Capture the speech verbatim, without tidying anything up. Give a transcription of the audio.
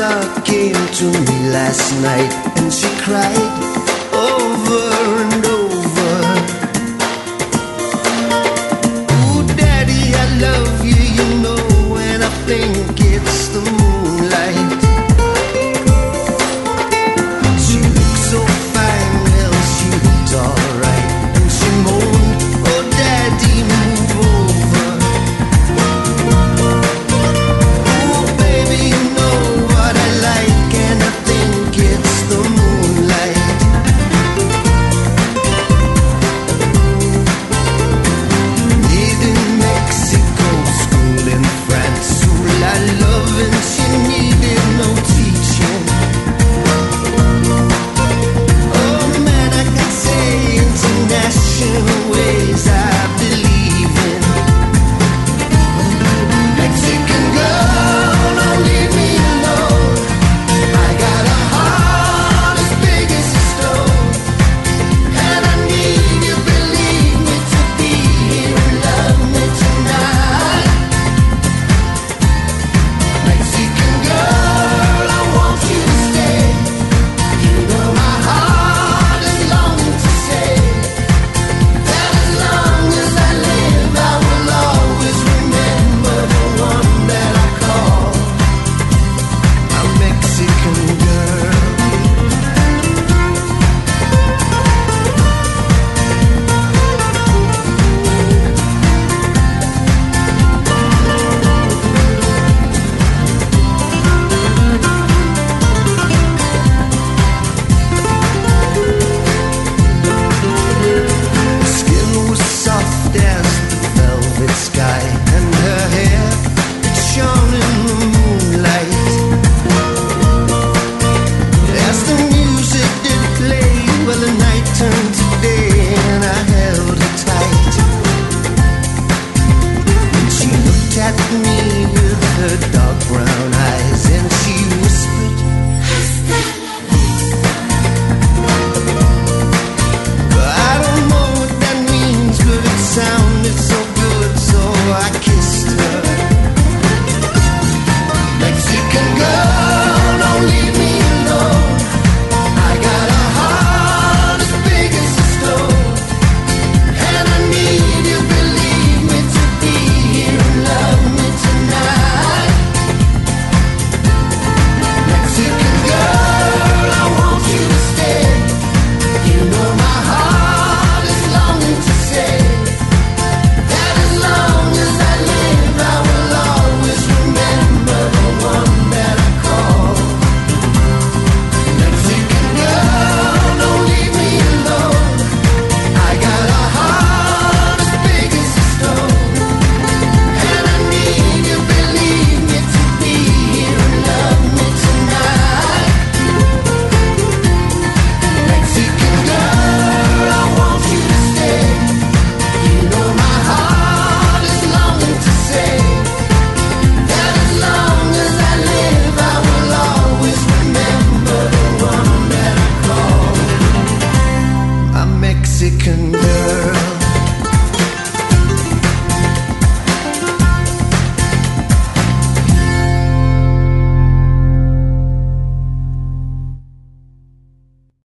love came to me last night, and she cried over and over. Ooh, Daddy, I love you, you know, and I think it's the moonlight. She looked so fine, well, she looked alright, and she moaned, oh, Daddy, move over. Oh, baby, you know what I like, and I think it's the moonlight. Made in Mexico, school in France, ooh, I love, and she needed no teaching. Oh man, I can say international ways I believe in. Mexican girl, don't leave me alone. I got a heart as big as a stone, and I need you, believe me, to be here and love me tonight. Mexican girl, I want you to stay. You know my heart is longing to say that as long as I live, I will always remember the one that I call a Mexican girl. Her skin was soft as the velvet sky, and her hair it shone in the moonlight. As the music did play, well, the night turned to day, and I held her tight. And she looked at me with her dark brown eyes, and she whispered, I don't know what that means, but it sounded so good, so I kissed her. Mexican girl, don't leave me alone. I got a heart as big as a stone, and I need you, believe me, to be here and love me tonight. Mexican girl, I want you to stay. You know my heart is longing to say that as long as I live, I will always remember the one that I call Mexican girl. Don't leave me alone. I got a heart as big as a stone, and I need you, believe me, to be here and love me tonight. Mexican girl, I want you to stay. You know my heart is longing to say that as long as I live, I will always remember the one that I call a Mexican girl.